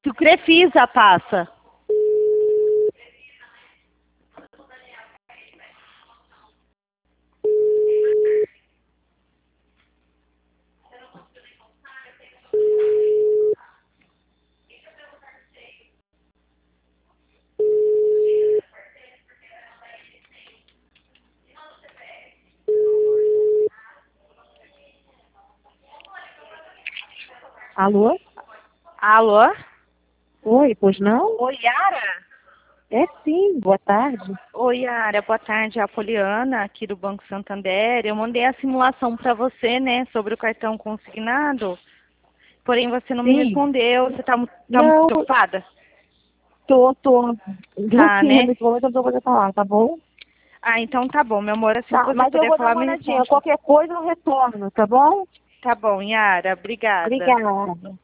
Tu Crefisa passa. Alô? Alô? Oi, pois não? Oi, Yara? É sim, boa tarde. Oi, Yara. Boa tarde. É a Poliana, aqui do Banco Santander. Eu mandei a simulação para você, né, sobre o cartão consignado. Porém, você não me Sim. respondeu. Você tá muito Não, preocupada? tô. Tá, Sim, né? nesse momento eu não vou poder falar, tá bom? Ah, então tá bom, meu amor. Assim que Tá, você mas eu puder vou dar falar, uma me olhadinha. responde. Qualquer coisa eu retorno, tá bom? Tá bom, Yara. Obrigada. Obrigada.